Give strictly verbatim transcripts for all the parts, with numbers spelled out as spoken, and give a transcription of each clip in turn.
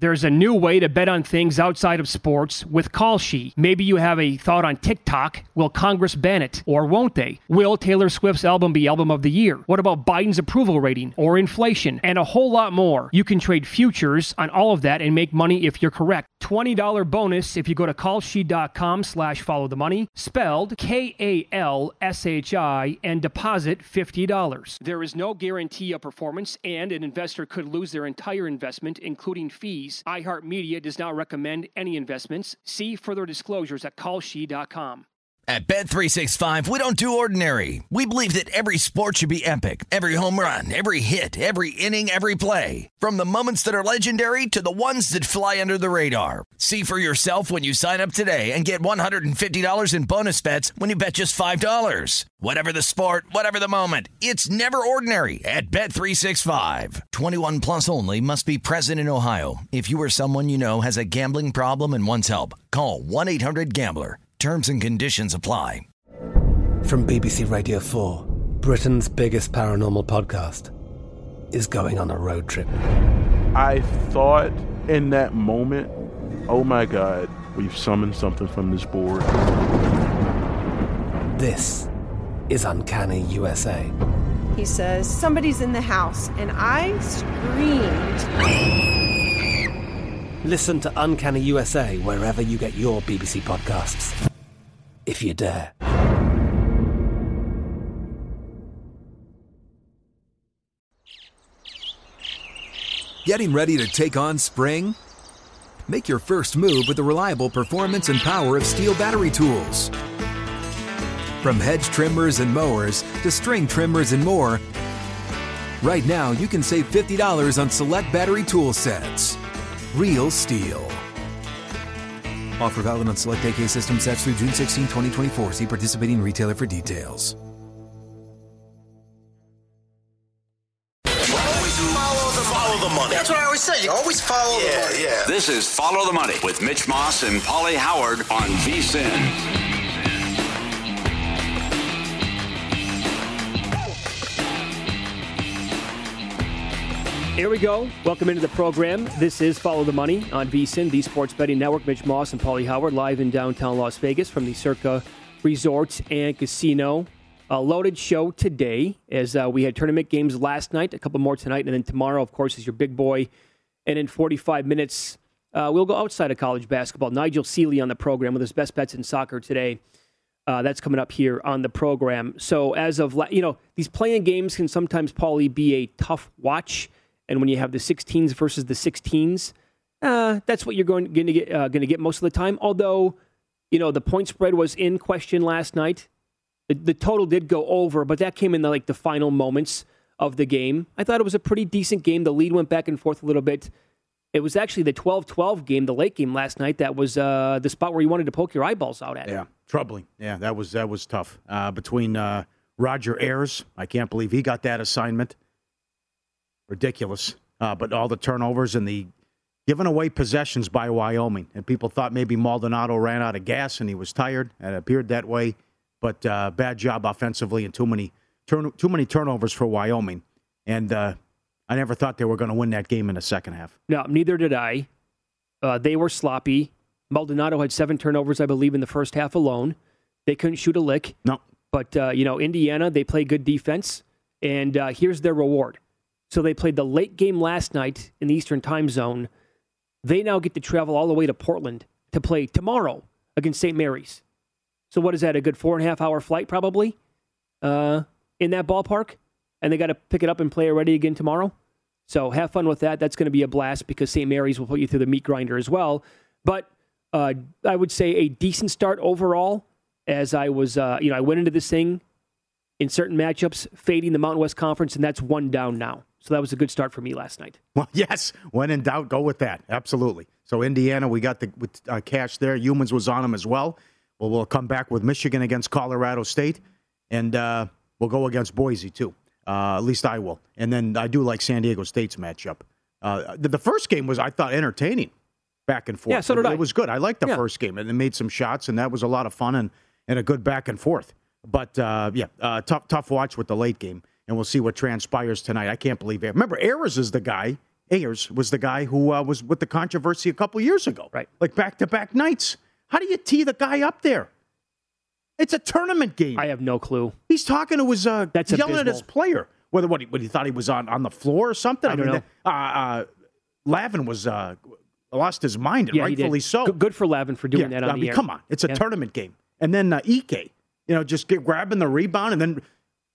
There's a new way to bet on things outside of sports with Kalshi. Maybe you have a thought on TikTok. Will Congress ban it? Or won't they? Will Taylor Swift's album be Album of the Year? What about Biden's approval rating? Or inflation? And a whole lot more. You can trade futures on all of that and make money if you're correct. twenty dollars bonus if you go to kalshi.com slash follow the money, spelled K A L S H I, and deposit fifty dollars. There is no guarantee of performance, and an investor could lose their entire investment, including fees. iHeartMedia does not recommend any investments. See further disclosures at kalshi dot com. At Bet three sixty-five, we don't do ordinary. We believe that every sport should be epic. Every home run, every hit, every inning, every play. From the moments that are legendary to the ones that fly under the radar. See for yourself when you sign up today and get one hundred fifty dollars in bonus bets when you bet just five dollars. Whatever the sport, whatever the moment, it's never ordinary at Bet three sixty-five. twenty-one plus only. Must be present in Ohio. If you or someone you know has a gambling problem and wants help, call one eight hundred gambler. Terms and conditions apply. From B B C Radio four, Britain's biggest paranormal podcast is going on a road trip. I thought in that moment, oh my God, we've summoned something from this board. This is Uncanny U S A. He says, somebody's in the house, and I screamed. Listen to Uncanny U S A wherever you get your B B C podcasts, if you dare. Getting ready to take on spring? Make your first move with the reliable performance and power of Steel battery tools. From hedge trimmers and mowers to string trimmers and more, right now you can save fifty dollars on select battery tool sets. Real Steel. Offer valid on select A K system sets through June sixteenth, twenty twenty-four. See participating retailer for details. Always follow the, follow the money. That's what I always say. You always follow yeah, the money. Yeah. This is Follow the Money with Mitch Moss and Paulie Howard on V S I N. Here we go. Welcome into the program. This is Follow the Money on V S I N, the Sports Betting Network. Mitch Moss and Paulie Howard live in downtown Las Vegas from the Circa Resort and Casino. A loaded show today as uh, we had tournament games last night, a couple more tonight, and then tomorrow, of course, is your big boy. And in forty-five minutes, uh, we'll go outside of college basketball. Nigel Seeley on the program with his best bets in soccer today. Uh, that's coming up here on the program. So as of, la- you know, these playing games can sometimes, Paulie, be a tough watch. And when you have the sixteens versus the sixteens, uh, that's what you're going, going to get uh, going to get most of the time. Although, you know, the point spread was in question last night. The, the total did go over, but that came in the, like the final moments of the game. I thought it was a pretty decent game. The lead went back and forth a little bit. It was actually the twelve twelve game, the late game last night. That was uh, the spot where you wanted to poke your eyeballs out at. Yeah, troubling. Yeah, that was that was tough. Uh, between uh, Roger Ayers, I can't believe he got that assignment. Ridiculous. Uh, but all the turnovers and the giving away possessions by Wyoming. And people thought maybe Maldonado ran out of gas and he was tired. And it appeared that way. But uh, bad job offensively and too many turn, too many turnovers for Wyoming. And uh, I never thought they were going to win that game in the second half. No, neither did I. Uh, they were sloppy. Maldonado had seven turnovers, I believe, in the first half alone. They couldn't shoot a lick. No. But, uh, you know, Indiana, they play good defense. And uh, here's their reward. So they played the late game last night in the Eastern time zone. They now get to travel all the way to Portland to play tomorrow against Saint Mary's. So what is that, a good four and a half hour flight probably uh, in that ballpark? And they got to pick it up and play already again tomorrow. So have fun with that. That's going to be a blast because Saint Mary's will put you through the meat grinder as well. But uh, I would say a decent start overall as I was, uh, you know, I went into this thing in certain matchups fading the Mountain West Conference, and that's one down now. So that was a good start for me last night. Well, yes. When in doubt, go with that. Absolutely. So Indiana, we got the with, uh, cash there. Humans was on them as well. Well, we'll come back with Michigan against Colorado State, and uh, we'll go against Boise, too. Uh, at least I will. And then I do like San Diego State's matchup. Uh, the, the first game was, I thought, entertaining back and forth. Yeah, so did it, I. It was good. I liked the yeah. first game, and they made some shots, and that was a lot of fun and, and a good back and forth. But, uh, yeah, uh, tough tough watch with the late game. And we'll see what transpires tonight. I can't believe it. Remember, Ayers is the guy Ayers was the guy who uh, was with the controversy a couple years ago. Right. Like back-to-back nights. How do you tee the guy up there? It's a tournament game. I have no clue. He's talking to his, uh, That's yelling abysmal. at his player. Whether what he, what he thought he was on, on the floor or something. I don't mean, know. Uh, uh, Lavin was uh, lost his mind, and Yeah, he did. rightfully so. Good- Good for Lavin for doing yeah, that on I the mean, air. come on. It's a Yeah. tournament game. And then uh, Ike, you know, just get, grabbing the rebound and then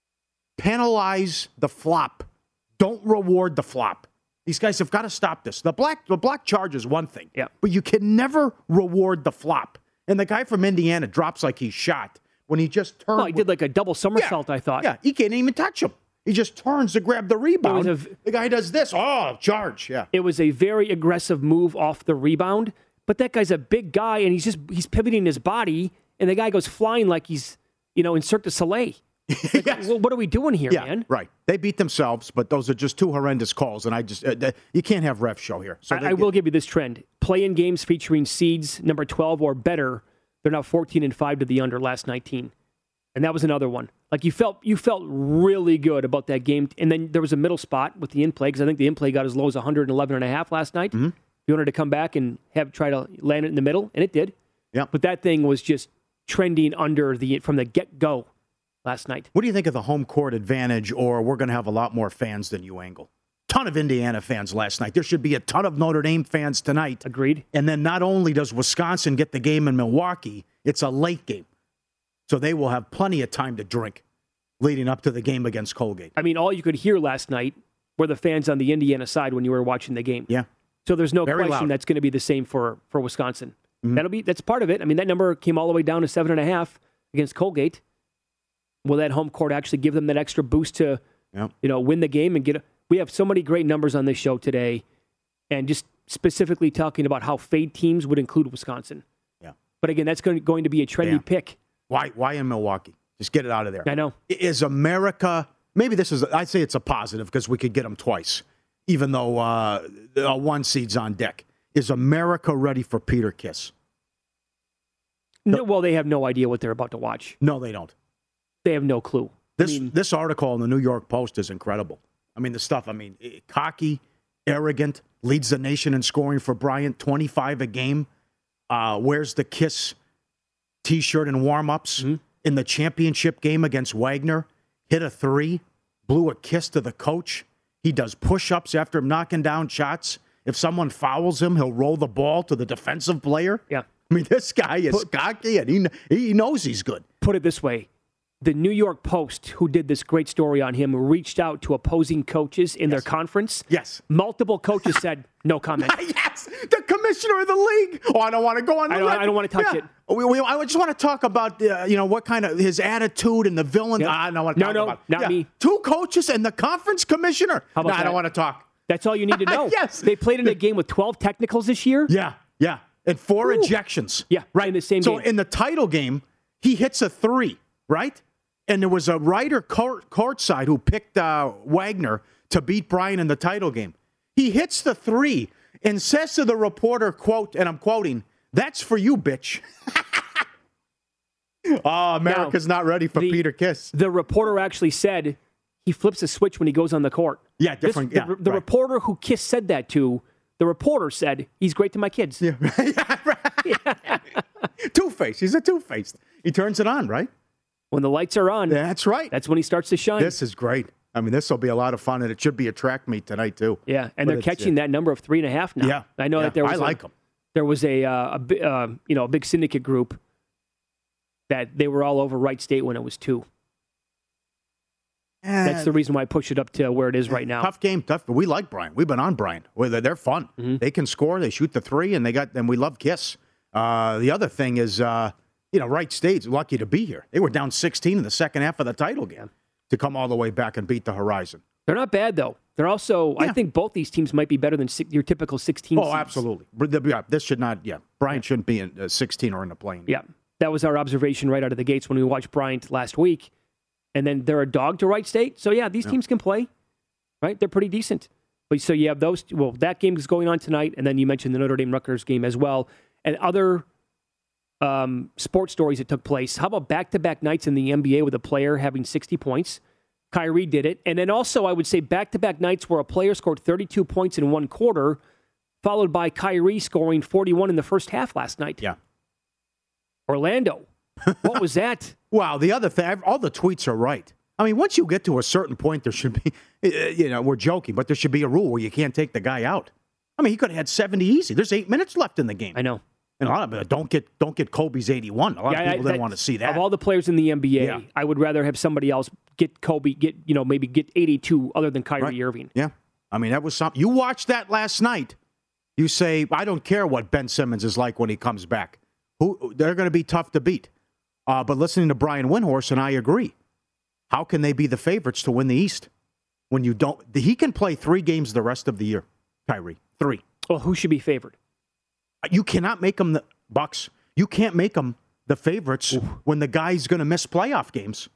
penalize the flop. Don't reward the flop. These guys have got to stop this. The black the block charge is one thing, Yeah. but you can never reward the flop. And the guy from Indiana drops like he's shot when he just turned. Well, he did like a double somersault, yeah, I thought. Yeah, he can't even touch him. He just turns to grab the rebound. It was a- the guy does this. Oh, charge. Yeah. It was a very aggressive move off the rebound, but that guy's a big guy, and he's just he's pivoting his body, and the guy goes flying like he's, you know, in Cirque du Soleil. Like, Yes. well, what are we doing here, Yeah, man? right. They beat themselves, but those are just two horrendous calls, and I just uh, th- you can't have ref show here. So I, they I get- will give you this trend: play-in games featuring seeds number twelve or better. They're now fourteen and five to the under last nineteen, and that was another one. Like you felt you felt really good about that game, and then there was a middle spot with the in play because I think the in play got as low as one hundred eleven and a half last night. Mm-hmm. You wanted to come back and have try to land it in the middle, and it did. Yeah. But that thing was just trending under the from the get go last night. What do you think of the home court advantage, or we're going to have a lot more fans than you angle? Ton of Indiana fans last night. There should be a ton of Notre Dame fans tonight. Agreed. And then not only does Wisconsin get the game in Milwaukee, it's a late game. So they will have plenty of time to drink leading up to the game against Colgate. I mean, all you could hear last night were the fans on the Indiana side when you were watching the game. Yeah. So there's no Very question loud. that's going to be the same for, for Wisconsin. Mhm. That'll be that's part of it. I mean, that number came all the way down to seven and a half against Colgate. Will that home court actually give them that extra boost to, Yep. you know, win the game and get? A, we have so many great numbers on this show today, and just specifically talking about how fade teams would include Wisconsin. Yeah. But again, that's going going to be a trendy Yeah. pick. Why Why in Milwaukee? Just get it out of there. I know. Is America, maybe this is, I'd say it's a positive because we could get them twice, even though uh, a one seed's on deck. Is America ready for Peter Kiss? No, well, they have no idea what they're about to watch. No, they don't. They have no clue. This I mean, this article in the New York Post is incredible. I mean, the stuff, I mean, eh, cocky, arrogant, leads the nation in scoring for Bryant, twenty-five a game, uh, wears the Kiss T-shirt in warm-ups. Mm-hmm. In the championship game against Wagner, hit a three, blew a kiss to the coach. He does push-ups after knocking down shots. If someone fouls him, he'll roll the ball to the defensive player. Yeah. I mean, this guy is cocky, and he, he knows he's good. Put it this way. The New York Post, who did this great story on him, reached out to opposing coaches in their conference. Yes. Multiple coaches said, no comment. Yes, the commissioner of the league. Oh, I don't want to go on. The I don't- record. I don't want to touch Yeah. it. We, we, I just want to talk about uh, you know what kind of his attitude and the villain. Yep. I don't want to No, talk no, about. not me. Two coaches and the conference commissioner. How about no, I that? don't want to talk. That's all you need to know. Yes. They played in a game with twelve technicals this year. Yeah, yeah, and four Ooh. ejections. Yeah, right in the same so game. in the title game, he hits a three, right? And there was a writer court, courtside who picked uh, Wagner to beat Bryant in the title game. He hits the three and says to the reporter, quote, and I'm quoting, "That's for you, bitch." Oh, America's Now, not ready for the- Peter Kiss. The reporter actually said he flips a switch when he goes on the court. Yeah, This- different. the yeah, the right. reporter who Kiss said that to, the reporter said, he's great to my kids. Yeah, right. Two-faced. He's a two-faced. He turns it on, right? When the lights are on, That's right. that's when he starts to shine. This is great. I mean, this will be a lot of fun, and it should be a track meet tonight, too. Yeah, and But they're it's- catching that number of three and a half now. Yeah. I know Yeah, that there was I a- like 'em. There was a uh, a, bi- uh, you know a big syndicate group that they were all over Wright State when it was two. That's the reason why I pushed it up to where it is right now. Tough game, tough. We like Bryant. We've been on Bryant. Well, They're they're fun. Mm-hmm. They can score. They shoot the three, and they got. And we love Kiss. Uh, the other thing is, uh, you know, Wright State's lucky to be here. They were down sixteen in the second half of the title game to come all the way back and beat the Horizon. They're not bad though. They're also. I Yeah. think both these teams might be better than si- your typical sixteen. Oh, seeds. absolutely. But the- Yeah, this should not. Yeah, Bryant shouldn't be in uh, sixteen or in the plane. Yeah, that was our observation right out of the gates when we watched Bryant last week. And then they're a dog to Wright State. So, yeah, these Yeah. teams can play, right? They're pretty decent. But so you have those. Well, that game is going on tonight. And then you mentioned the Notre Dame Rutgers game as well. And other um, sports stories that took place. How about back-to-back nights in the N B A with a player having sixty points? Kyrie did it. And then also, I would say back-to-back nights where a player scored thirty-two points in one quarter, followed by Kyrie scoring forty-one in the first half last night. Yeah. Orlando. What was that? Wow, the other thing, all the tweets are right. I mean, once you get to a certain point, there should be, you know, we're joking, but there should be a rule where you can't take the guy out. I mean, he could have had seventy easy. There's eight minutes left in the game. I know. And a lot of people don't get don't get Kobe's eighty-one. A lot yeah, of people I, didn't want to see that. Of all the players in the N B A, yeah. I would rather have somebody else get Kobe, get, you know, maybe get eighty-two other than Kyrie right. Irving. Yeah. I mean, that was something. You watched that last night. You say, I don't care what Ben Simmons is like when he comes back. Who They're going to be tough to beat. Uh, but listening to Brian Windhorst, and I agree. How can they be the favorites to win the East when you don't? He can play three games the rest of the year, Kyrie. Three. Well, who should be favored? You cannot make them the Bucks. You can't make them the favorites Ooh. when the guy's going to miss playoff games.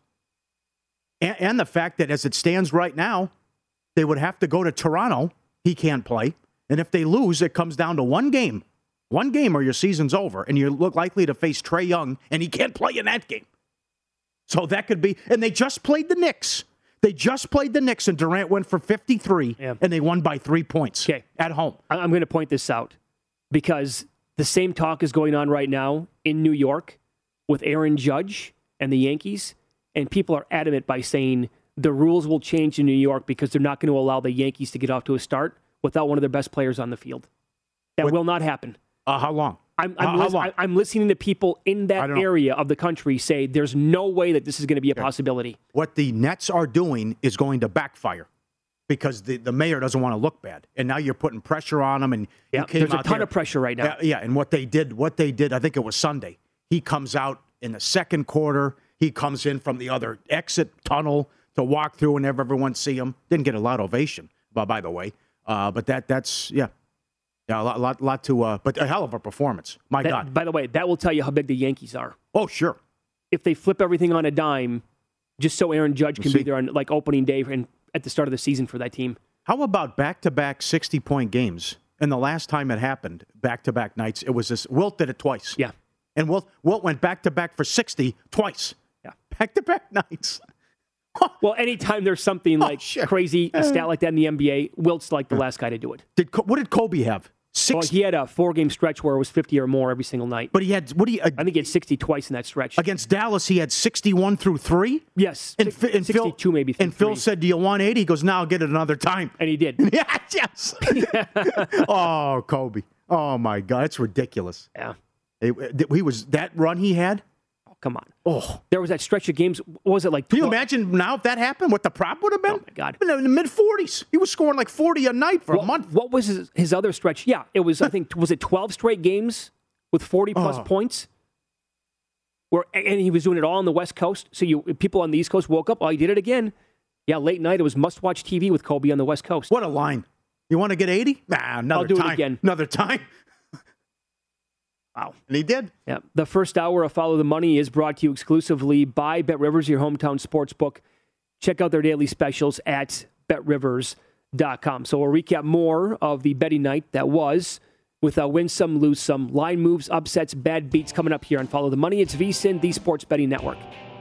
And, and the fact that as it stands right now, they would have to go to Toronto. He can't play. And if they lose, it comes down to one game. One game or your season's over. And you look likely to face Trae Young, and he can't play in that game. So that could be. And they just played the Knicks. They just played the Knicks, and Durant went for fifty-three, yeah. and they won by three points okay. at home. I'm going to point this out because the same talk is going on right now in New York with Aaron Judge and the Yankees, and people are adamant by saying the rules will change in New York because they're not going to allow the Yankees to get off to a start without one of their best players on the field. That what, will not happen. Uh, how long? I'm, I'm, uh, lis- how long? I'm listening to people in that area of the country say there's no way that this is going to be a yeah. possibility. What the Nets are doing is going to backfire because the, the mayor doesn't want to look bad. And now you're putting pressure on them. And yeah, you came there's a out ton there, of pressure right now. Yeah, yeah, and what they did, what they did, I think it was Sunday. He comes out in the second quarter. He comes in from the other exit tunnel to walk through and have everyone see him. Didn't get a loud ovation, by, by the way. Uh, but that that's, yeah. Yeah, a lot, lot, lot to, uh, but a hell of a performance. My that, God. By the way, that will tell you how big the Yankees are. Oh, sure. If they flip everything on a dime, just so Aaron Judge can we'll be there on like opening day and at the start of the season for that team. How about back-to-back sixty-point games? And the last time it happened, back-to-back nights, it was this. Wilt did it twice. Yeah. And Wilt, Wilt went back-to-back for sixty twice. Yeah. Back-to-back nights. Well, anytime there's something like oh, crazy, a stat like that in the N B A, Wilt's like the last guy to do it. Did What did Kobe have? Six. Well, he had a four-game stretch where it was fifty or more every single night. But he had, what do you... Uh, I think he had sixty twice in that stretch. Against Dallas, he had sixty-one through three? Yes. And, and sixty-two Phil, maybe through And Phil three. said, do you want eighty? He goes, no, I'll get it another time. And he did. Yeah, yes. Oh, Kobe. Oh, my God. It's ridiculous. Yeah. It, he was... That run he had... Come on. Oh. There was that stretch of games. What was it like? Can you imagine now if that happened, what the prop would have been? Oh, my God. In the mid-forties. He was scoring like forty a night for what, a month. What was his, his other stretch? Yeah, it was, I think, was it twelve straight games with forty-plus oh. points? Where And he was doing it all on the West Coast. So you people on the East Coast woke up, oh, he did it again. Yeah, late night, it was must-watch T V with Kobe on the West Coast. What a line. You want to get eighty? Nah, another I'll do time. it again. Another time. Wow. And he did. Yeah. The first hour of Follow the Money is brought to you exclusively by BetRivers, your hometown sports book. Check out their daily specials at bet rivers dot com. So we'll recap more of the betting night that was with a win some, lose some, line moves, upsets, bad beats coming up here on Follow the Money. It's VSiN, the Sports Betting Network.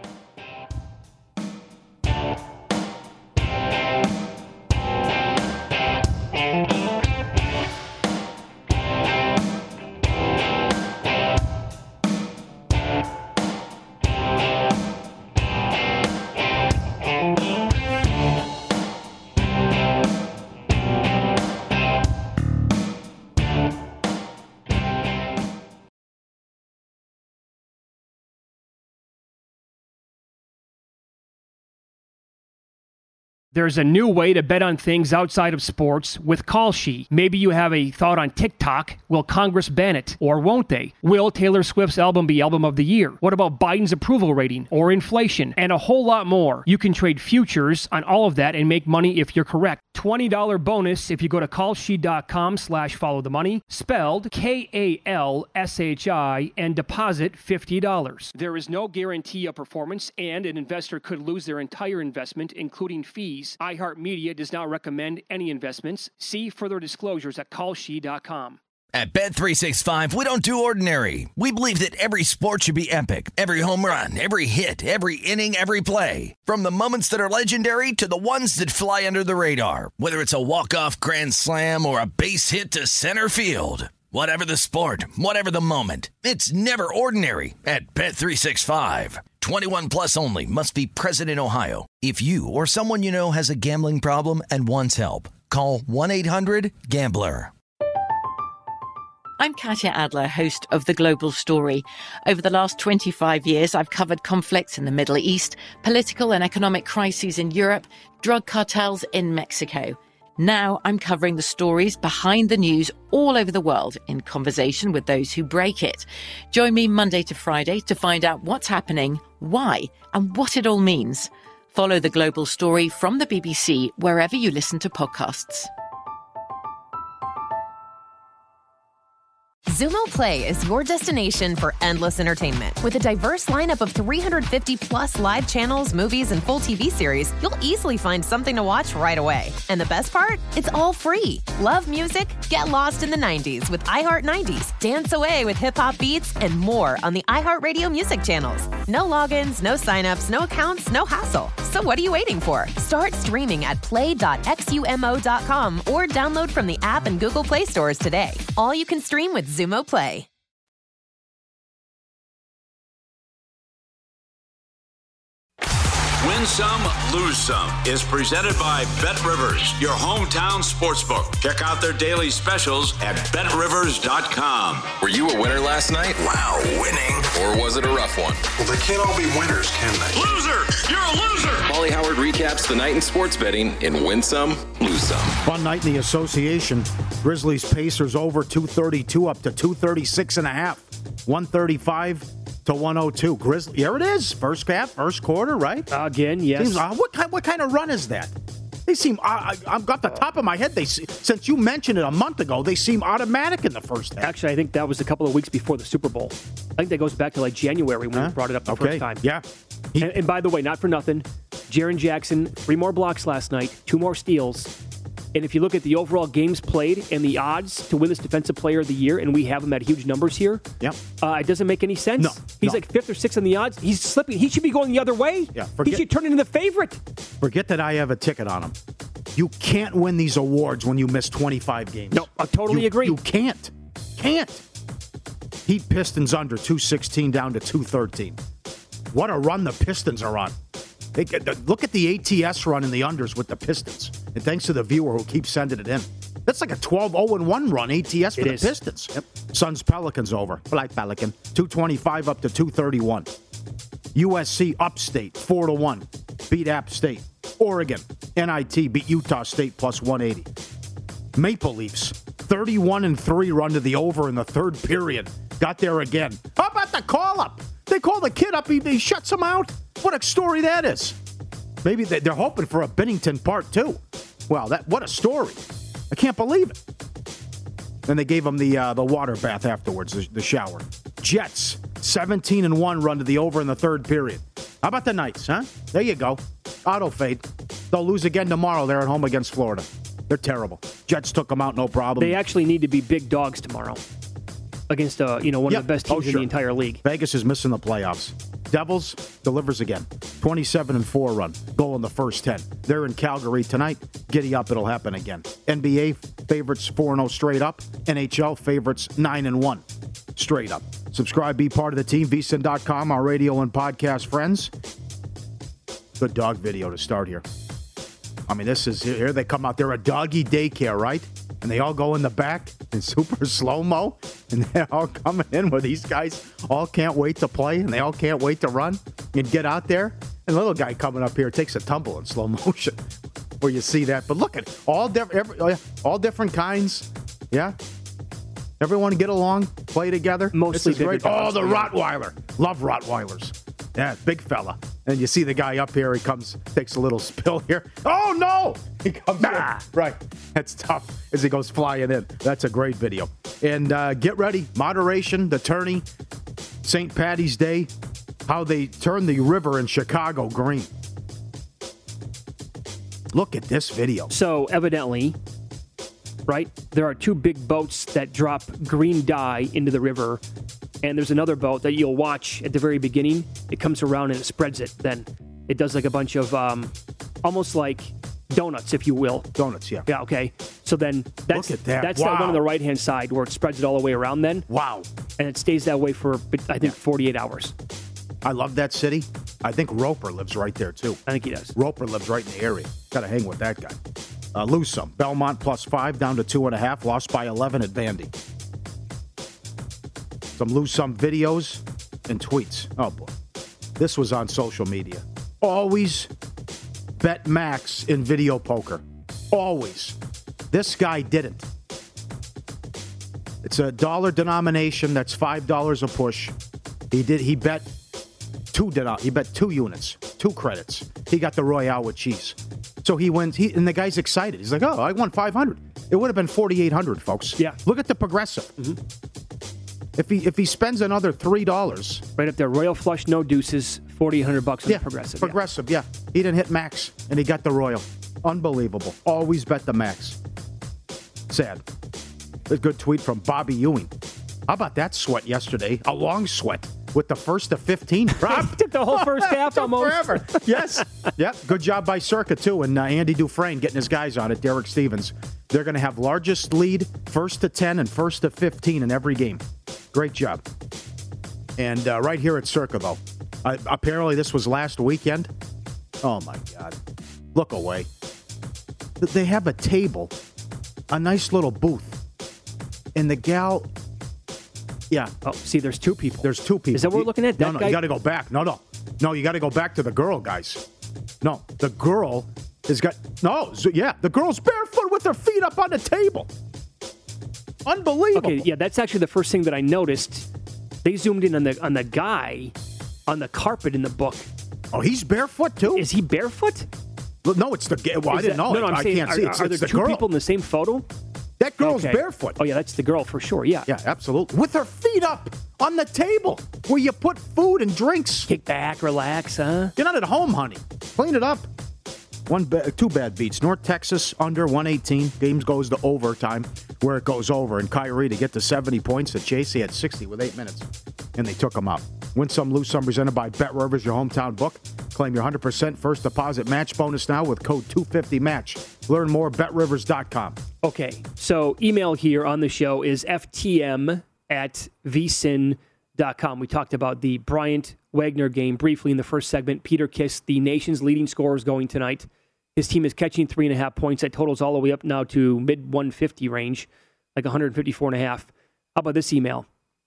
There's a new way to bet on things outside of sports with Kalshi. Maybe you have a thought on TikTok. Will Congress ban it? Or won't they? Will Taylor Swift's album be Album of the Year? What about Biden's approval rating? Or inflation? And a whole lot more. You can trade futures on all of that and make money if you're correct. twenty dollars bonus if you go to kalshi.com slash follow the money, spelled K A L S H I, and deposit fifty dollars. There is no guarantee of performance, and an investor could lose their entire investment, including fees. iHeartMedia does not recommend any investments. See further disclosures at kalshi dot com. At Bet three sixty-five, we don't do ordinary. We believe that every sport should be epic. Every home run, every hit, every inning, every play. From the moments that are legendary to the ones that fly under the radar. Whether it's a walk-off grand slam or a base hit to center field. Whatever the sport, whatever the moment. It's never ordinary at Bet three sixty-five. twenty-one plus only. Must be present in Ohio. If you or someone you know has a gambling problem and wants help, call one eight hundred gambler. I'm Katya Adler, host of The Global Story. Over the last twenty-five years, I've covered conflicts in the Middle East, political and economic crises in Europe, drug cartels in Mexico. Now I'm covering the stories behind the news all over the world in conversation with those who break it. Join me Monday to Friday to find out what's happening, why, and what it all means. Follow The Global Story from the B B C wherever you listen to podcasts. Xumo Play is your destination for endless entertainment. With a diverse lineup of three hundred fifty plus live channels, movies, and full T V series, you'll easily find something to watch right away. And the best part? It's all free. Love music? Get lost in the nineties with iHeart nineties. Dance away with hip-hop beats and more on the iHeartRadio music channels. No logins, no signups, no accounts, no hassle. So what are you waiting for? Start streaming at play dot xumo dot com or download from the app and Google Play stores today. All you can stream with Xumo Play. Win Some, Lose Some is presented by BetRivers, your hometown sportsbook. Check out their daily specials at bet rivers dot com. Were you a winner last night? Wow, winning. Or was it a rough one? Well, they can't all be winners, can they? Loser! You're a loser! Paulie Howard recaps the night in sports betting in Win Some, Lose Some. Fun night in the association. Grizzlies Pacers over two thirty-two up to two thirty-six and a half. one thirty-five to one oh two. Grizzly, here it is. First half, first quarter, right? Again, yes. Seems, uh, what kind? What kind of run is that? They seem. Uh, I, I've got the top of my head. They since you mentioned it a month ago, they seem automatic in the first half. Actually, I think that was a couple of weeks before the Super Bowl. I think that goes back to like January when huh? we brought it up the okay. first time. Yeah. He, and, and by the way, not for nothing, Jaren Jackson, three more blocks last night, two more steals. And if you look at the overall games played and the odds to win this Defensive Player of the Year, and we have him at huge numbers here, yep. uh, it doesn't make any sense. No, He's no. like fifth or sixth in the odds. He's slipping. He should be going the other way. Yeah, forget, he should turn into the favorite. Forget that I have a ticket on him. You can't win these awards when you miss twenty-five games. No, I totally you, agree. You can't. Can't. Heat Pistons under two sixteen down to two thirteen. What a run the Pistons are on. They get, look at the A T S run in the unders with the Pistons. And thanks to the viewer who keeps sending it in. That's like a twelve oh one run A T S for it the is. Pistons. Yep. Suns Pelicans over. Black Pelican. two twenty-five up to two thirty-one. U S C Upstate four to one. Beat App State. Oregon N I T beat Utah State plus one eighty. Maple Leafs thirty-one and three run to the over in the third period. Got there again. How about the call up? They call the kid up, he, he shuts him out. What a story that is. Maybe they, they're hoping for a Binnington part two. Well, that what a story. I can't believe it. Then they gave him the uh, the water bath afterwards, the, the shower. Jets, seventeen and one run to the over in the third period. How about the Knights, huh? There you go. Auto fade. They'll lose again tomorrow. They're at home against Florida. They're terrible. Jets took them out, no problem. They actually need to be big dogs tomorrow against uh, you know one yep. of the best teams oh, sure. in the entire league. Vegas is missing the playoffs. Devils delivers again. twenty-seven and four run. Goal in the first ten. They're in Calgary tonight. Giddy up, it'll happen again. N B A favorites four and oh straight up. N H L favorites nine and one straight up. Subscribe, be part of the team. V S I N dot com, our radio and podcast friends. Good dog video to start here. I mean, this is, here they come out. They're a doggy daycare, right? And they all go in the back in super slow-mo, and they're all coming in where these guys all can't wait to play, and they all can't wait to run and get out there. And the little guy coming up here takes a tumble in slow motion where you see that. But look at all, diff- every, all different kinds. Yeah? Everyone get along, play together. Mostly bigger great. dogs. Oh, the Rottweiler. Love Rottweilers. Yeah, big fella. And you see the guy up here, he comes, takes a little spill here. Oh, no! He comes ah. in. Right. That's tough as he goes flying in. That's a great video. And uh, get ready. Moderation, the tourney, Saint Patty's Day, how they turn the river in Chicago green. Look at this video. So, evidently, right? There are two big boats that drop green dye into the river, and there's another boat that you'll watch at the very beginning. It comes around and it spreads it. Then it does like a bunch of um, almost like donuts, if you will. Donuts, yeah. Yeah, okay. So then that's Look at that. that's Wow. that one on the right-hand side where it spreads it all the way around then. Wow. And it stays that way for, I think, forty-eight hours. I love that city. I think Roper lives right there, too. I think he does. Roper lives right in the area. Got to hang with that guy. Uh, lose some. Belmont plus five, down to two and a half. Lost by eleven at Vandy. Some lose some videos and tweets. Oh, boy. This was on social media. Always bet max in video poker. Always. This guy didn't. It's a dollar denomination. That's five dollars a push. He did. He bet two. He bet two units, two credits. He got the Royale with cheese. So he wins. He and the guy's excited. He's like, "Oh, I won five hundred. It would have been forty-eight hundred, folks." Yeah. Look at the progressive. Mm-hmm. If he if he spends another three dollars, right up there, Royal flush, no deuces, forty-eight hundred bucks on yeah, the progressive. Progressive, yeah. yeah. He didn't hit max, and he got the Royal. Unbelievable. Always bet the max. Sad. A good tweet from Bobby Ewing. How about that sweat yesterday? A long sweat with the first to fifteen. Rob took the whole first half almost. Forever. Yes. Yep. Good job by Circa, too. And uh, Andy Dufresne getting his guys on it. Derek Stevens. They're going to have largest lead, first to ten and first to fifteen in every game. Great job. And uh, right here at Circa, though. Uh, apparently this was last weekend. Oh, my God. Look away. They have a table, a nice little booth. And the gal, yeah. Oh, see, there's two people. There's two people. Is that what we're looking at? That no, no, guy? you got to go back. No, no. No, you got to go back to the girl, guys. No, the girl has got, no, so, yeah, the girl's barefoot with her feet up on the table. Unbelievable. Okay, yeah, that's actually the first thing that I noticed. They zoomed in on the on the guy on the carpet in the book. Oh, he's barefoot, too? Is he barefoot? No, it's the, well, Is I didn't that, know. No, no, I'm I saying, can't are, see it. It's, are it's there the two girl. people in the same photo? That girl's okay. barefoot. Oh, yeah, that's the girl for sure, yeah. Yeah, absolutely. With her feet up on the table where you put food and drinks. Kick back, relax, huh? You're not at home, honey. Clean it up. One, ba- two bad beats. North Texas under one eighteen. Games goes to overtime where it goes over. And Kyrie to get to seventy points. At Chase, he had sixty with eight minutes. And they took him out. Win some, lose some. Presented by Bet Rivers, your hometown book. Claim your one hundred percent first deposit match bonus now with code two fifty match. Learn more at bet rivers dot com. Okay, so email here on the show is f t m at v s i n dot com. We talked about the Bryant Wagner game briefly in the first segment. Peter Kiss, the nation's leading scorer, is going tonight. His team is catching three and a half points. That totals all the way up now to mid one fifty range, like one fifty-four and a half. How about this email?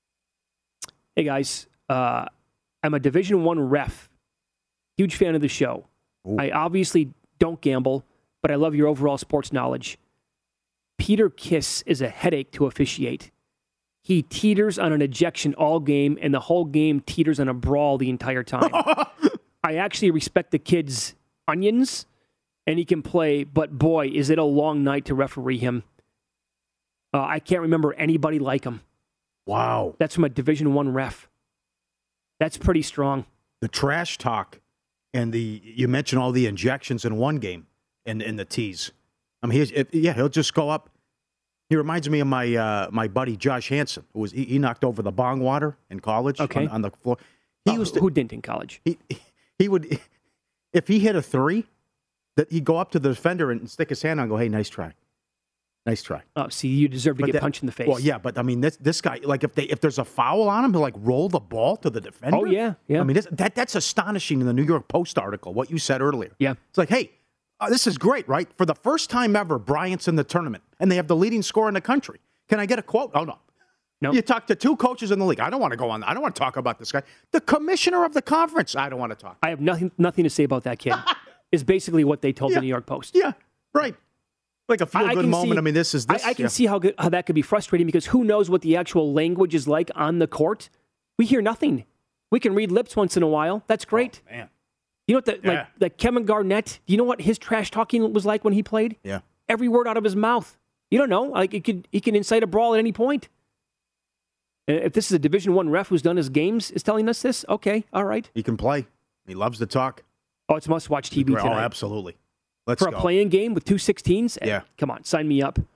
Hey guys, uh, I'm a Division One ref. Huge fan of the show. Ooh. I obviously don't gamble, but I love your overall sports knowledge. Peter Kiss is a headache to officiate. He teeters on an ejection all game, and the whole game teeters on a brawl the entire time. I actually respect the kid's onions, and he can play, but boy, is it a long night to referee him. Uh, I can't remember anybody like him. Wow. That's from a Division One ref. That's pretty strong. The trash talk and the, you mentioned all the injections in one game and, and the tees. I mean, he's, if, yeah, he'll just go up. He reminds me of my uh, my buddy Josh Hansen, who was he, he knocked over the bong water in college okay. on, on the floor. He oh, used to, who didn't in college? He he would, if he hit a three, that he'd go up to the defender and stick his hand on and go, hey, nice try. Nice try. Oh, see, you deserve to but get that, punched in the face. Well, yeah, but I mean, this this guy, like, if they if there's a foul on him, he'll like roll the ball to the defender. Oh yeah, yeah. I mean, this, that that's astonishing in the New York Post article. What you said earlier. Yeah, it's like, hey, uh, this is great, right? For the first time ever, Bryant's in the tournament, and they have the leading scorer in the country. Can I get a quote? Oh no. No. You talk to two coaches in the league. I don't want to go on. I don't want to talk about this guy. The commissioner of the conference. I don't want to talk. I have nothing nothing to say about that kid. Is basically what they told yeah. the New York Post. Yeah, right. Like a feel-good moment. See, I mean, this is this. I, I can yeah. see how good, how that could be frustrating because who knows what the actual language is like on the court. We hear nothing. We can read lips once in a while. That's great. Oh, man. You know what? The, Yeah. Like, like Kevin Garnett, do you know what his trash talking was like when he played? Yeah. Every word out of his mouth. You don't know. Like it could, he can incite a brawl at any point. And if this is a Division One ref who's done his games is telling us this, okay, all right. He can play. He loves to talk. Oh, it's must-watch T V tonight. Oh, absolutely. Let's For go. a playing game with two sixteens? Yeah. Come on, sign me up. Yeah.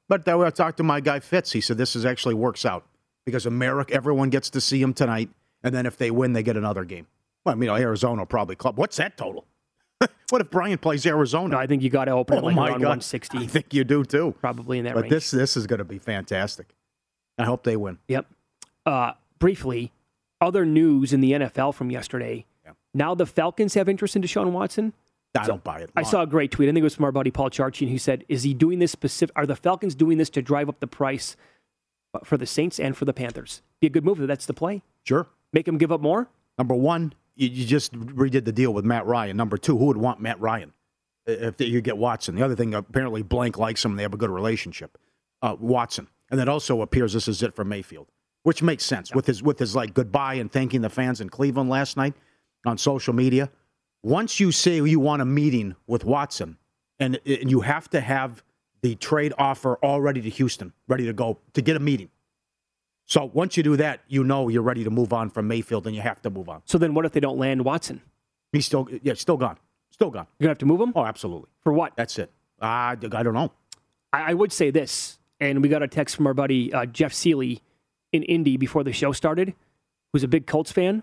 But then I talked to my guy Fitz. He said this is actually works out because America, everyone gets to see them tonight, and then if they win, they get another game. Well, I mean, Arizona will probably club. What's that total? What if Brian plays Arizona? No, I think you got to open oh it like my around God. one sixty. I think you do too. Probably in that but range. But this this is going to be fantastic. I hope they win. Yep. Uh, briefly, other news in the N F L from yesterday. Yeah. Now the Falcons have interest in Deshaun Watson. I don't buy it. I saw a great tweet. I think it was from our buddy Paul Charchian, who said, "Is he doing this specific? Are the Falcons doing this to drive up the price for the Saints and for the Panthers? Be a good move. That's the play. Sure. Make them give up more. Number one, you, you just redid the deal with Matt Ryan. Number two, who would want Matt Ryan if you get Watson? The other thing, apparently Blank likes him. And they have a good relationship. Uh, Watson, and it also appears this is it for Mayfield, which makes sense with his with his like goodbye and thanking the fans in Cleveland last night on social media. Once you say you want a meeting with Watson, and, and you have to have the trade offer all ready to Houston, ready to go to get a meeting. So once you do that, you know you're ready to move on from Mayfield, and you have to move on. So then what if they don't land Watson? He's still, yeah, still gone. Still gone. You're going to have to move him? Oh, absolutely. For what? That's it. Uh, I don't know. I, I would say this, and we got a text from our buddy uh, Jeff Seeley in Indy before the show started, who's a big Colts fan.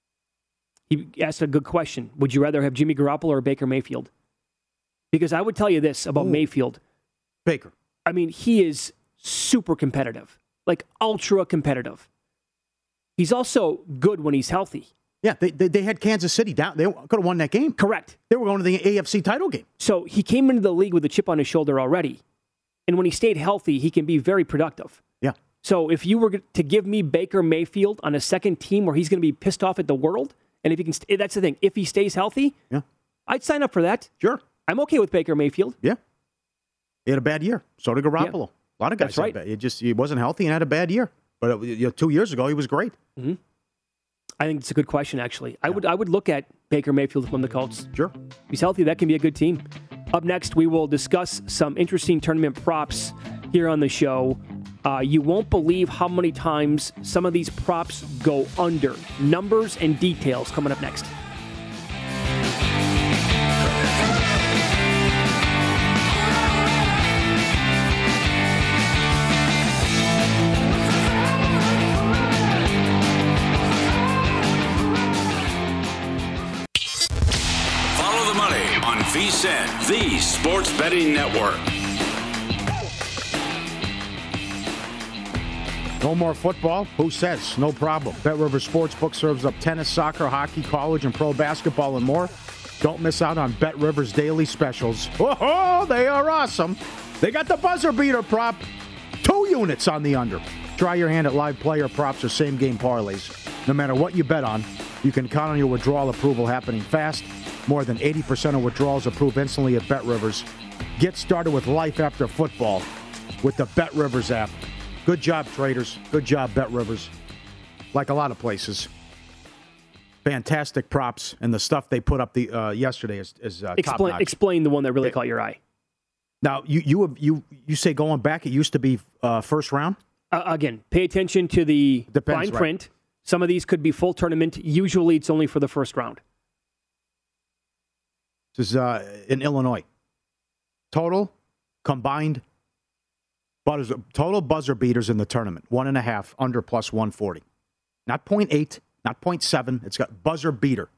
He asked a good question. Would you rather have Jimmy Garoppolo or Baker Mayfield? Because I would tell you this about Ooh. Mayfield. Baker. I mean, he is super competitive, like ultra competitive. He's also good when he's healthy. Yeah, they they, they had Kansas City down. They could have won that game. Correct. They were going to the A F C title game. So he came into the league with a chip on his shoulder already. And when he stayed healthy, he can be very productive. Yeah. So if you were to give me Baker Mayfield on a second team where he's going to be pissed off at the world, and if he can, st- that's the thing. If he stays healthy, yeah, I'd sign up for that. Sure, I'm okay with Baker Mayfield. Yeah, he had a bad year. So did Garoppolo. Yeah. A lot of guys. That's right. Had bad. He just he wasn't healthy and had a bad year. But uh, you know, two years ago, he was great. Mm-hmm. I think it's a good question. Actually, I yeah. would I would look at Baker Mayfield from the Colts. Sure, if he's healthy, that can be a good team. Up next, we will discuss some interesting tournament props here on the show. Uh, you won't believe how many times some of these props go under. Numbers and details coming up next. Follow the money on V S I N, the Sports Betting Network. No more football? Who says? No problem. BetRivers Sportsbook serves up tennis, soccer, hockey, college, and pro basketball and more. Don't miss out on BetRivers daily specials. Oh, they are awesome. They got the buzzer beater prop. Two units on the under. Try your hand at live player props or same-game parlays. No matter what you bet on, you can count on your withdrawal approval happening fast. More than eighty percent of withdrawals approve instantly at BetRivers. Get started with life after football with the BetRivers app. Good job, traders. Good job, BetRivers. Like a lot of places. Fantastic props, and the stuff they put up the uh, yesterday is, is uh, explain, top-notch. Explain the one that really it, caught your eye. Now, you you you you say going back, it used to be uh, first round? Uh, again, pay attention to the Depends, fine print. Right. Some of these could be full tournament. Usually it's only for the first round. This is uh, in Illinois. Total combined buzzer, total buzzer beaters in the tournament. One and a half, under plus one forty. Not point eight, not point seven. It's got buzzer beater.